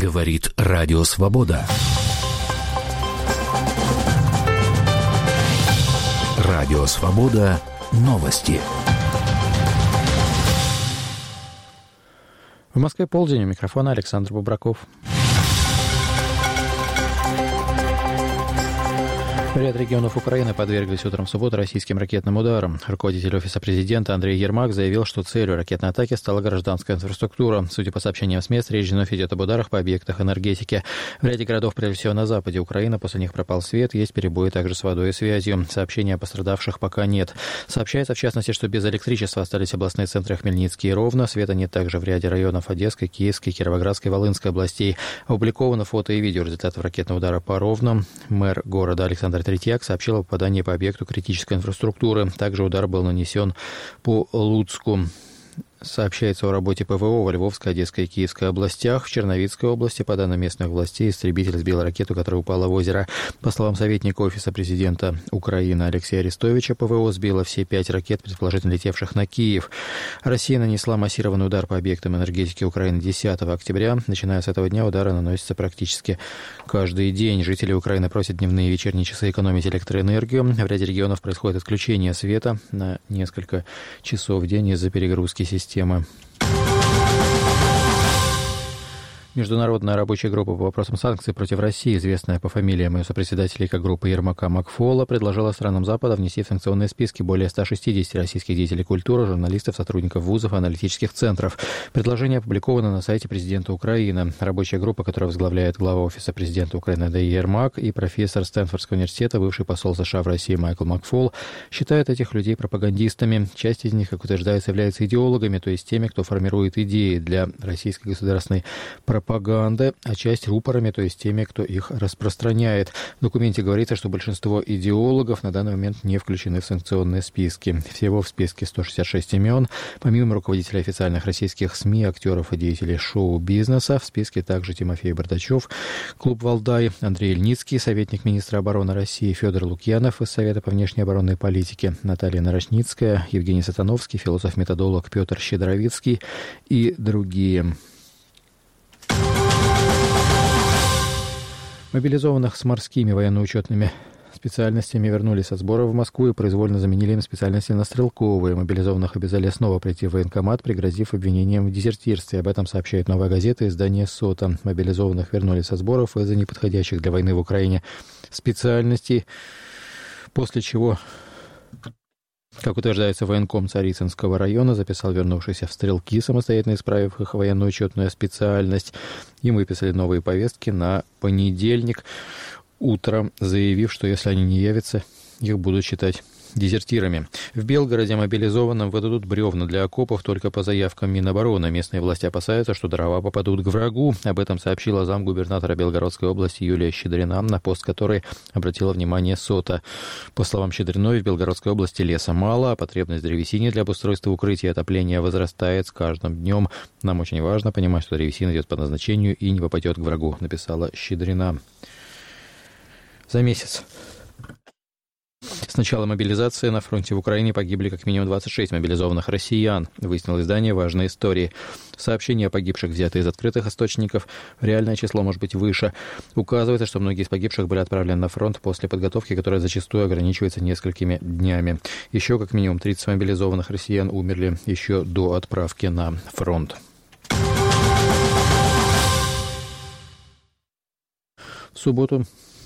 Говорит Радио Свобода. Радио Свобода. Новости. В Москве полдень. У микрофона Александр Бубраков. Ряд регионов Украины подверглись утром в субботу российским ракетным ударам. Руководитель Офиса президента Андрей Ермак заявил, что целью ракетной атаки стала гражданская инфраструктура. Судя по сообщениям СМИ, речь вновь идет об ударах по объектах энергетики. В ряде городов, прежде всего на западе Украины, после них пропал свет, есть перебои также с водой и связью. Сообщений о пострадавших пока нет. Сообщается, в частности, что без электричества остались областные центры Хмельницкий и Ровно. Света нет также в ряде районов Одесской, Киевской, Кировоградской, Волынской областей. Опубликовано фото и видео результатов ракетного удара по Ровно. Мэр города Александр Третьяк сообщил о попадании по объекту критической инфраструктуры. Также удар был нанесен по Луцку. Сообщается о работе ПВО в Львовской, Одесской и Киевской областях. В Черновицкой области, по данным местных властей, истребитель сбил ракету, которая упала в озеро. По словам советника Офиса президента Украины Алексея Арестовича, ПВО сбило все 5 ракет, предположительно летевших на Киев. Россия нанесла массированный удар по объектам энергетики Украины 10 октября. Начиная с этого дня удары наносятся практически каждый день. Жители Украины просят дневные и вечерние часы экономить электроэнергию. В ряде регионов происходит отключение света на несколько часов в день из-за перегрузки системы. Международная рабочая группа по вопросам санкций против России, известная по фамилиям ее сопредседателей как группа Ермака Макфола, предложила странам Запада внести в санкционные списки более 160 российских деятелей культуры, журналистов, сотрудников вузов и аналитических центров. Предложение опубликовано на сайте президента Украины. Рабочая группа, которую возглавляет глава Офиса президента Украины Андрей Ермак и профессор Стэнфордского университета, бывший посол США в России Майкл Макфол, считают этих людей пропагандистами. Часть из них, как утверждается, являются идеологами, то есть теми, кто формирует идеи для российской государственной пропаганды, а часть рупорами, то есть теми, кто их распространяет. В документе говорится, что большинство идеологов на данный момент не включены в санкционные списки. Всего в списке 166 имен. Помимо руководителей официальных российских СМИ, актеров и деятелей шоу-бизнеса, в списке также Тимофей Бардачев, клуб «Валдай», Андрей Ильницкий, советник министра обороны России, Федор Лукьянов из Совета по внешней оборонной политике, Наталья Нарочницкая, Евгений Сатановский, философ-методолог Петр Щедровицкий и другие. Мобилизованных с морскими военно-учетными специальностями вернули со сбора в Москву и произвольно заменили им специальности на стрелковые. Мобилизованных обязали снова прийти в военкомат, пригрозив обвинением в дезертирстве. Об этом сообщает «Новая газета» и издание «Сота». Мобилизованных вернули со сборов из-за неподходящих для войны в Украине специальностей, после чего, как утверждается, военком Царицынского района записал вернувшихся в стрелки, самостоятельно исправив их военную учетную специальность. Им выписали новые повестки на понедельник утром, заявив, что если они не явятся, их будут считать дезертирами. В Белгороде мобилизованным выдадут бревна для окопов только по заявкам Минобороны. Местные власти опасаются, что дрова попадут к врагу. Об этом сообщила замгубернатора Белгородской области Юлия Щедрина, на пост которой обратила внимание СОТА. По словам Щедриной, в Белгородской области леса мало, а потребность в древесине для обустройства укрытия и отопления возрастает с каждым днем. Нам очень важно понимать, что древесина идет по назначению и не попадет к врагу, написала Щедрина. За месяц с начала мобилизации на фронте в Украине погибли как минимум 26 мобилизованных россиян, выяснило издание «Важные истории». Сообщения о погибших взяты из открытых источников, реальное число может быть выше. Указывается, что многие из погибших были отправлены на фронт после подготовки, которая зачастую ограничивается несколькими днями. Еще как минимум 30 мобилизованных россиян умерли еще до отправки на фронт. В субботу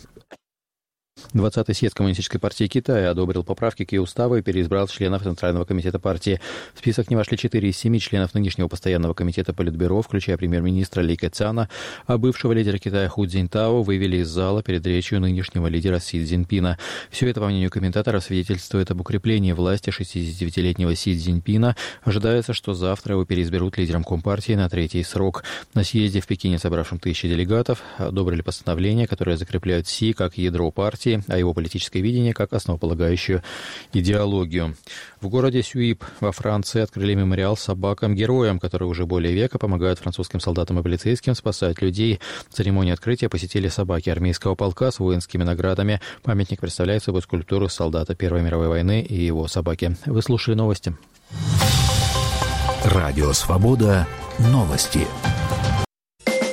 20-й съезд Коммунистической партии Китая одобрил поправки к ее уставу и переизбрал членов Центрального комитета партии. В список не вошли 4 из 7 членов нынешнего постоянного комитета Политбюро, включая премьер-министра Ли Кэцяна, а бывшего лидера Китая Ху Цзиньтао вывели из зала перед речью нынешнего лидера Си Цзиньпина. Все это, по мнению комментаторов, свидетельствует об укреплении власти 69-летнего Си Цзиньпина. Ожидается, что завтра его переизберут лидером Компартии на 3-й срок. На съезде в Пекине, собравшем 1000 делегатов, одобрили постановление, которое закрепляет Си как ядро партии, а его политическое видение как основополагающую идеологию. В городе Сюип во Франции открыли мемориал собакам-героям, которые уже более века помогают французским солдатам и полицейским спасать людей. Церемонию открытия посетили собаки армейского полка с воинскими наградами. Памятник представляет собой скульптуру солдата Первой мировой войны и его собаки. Вы слушали новости. Радио «Свобода». Новости.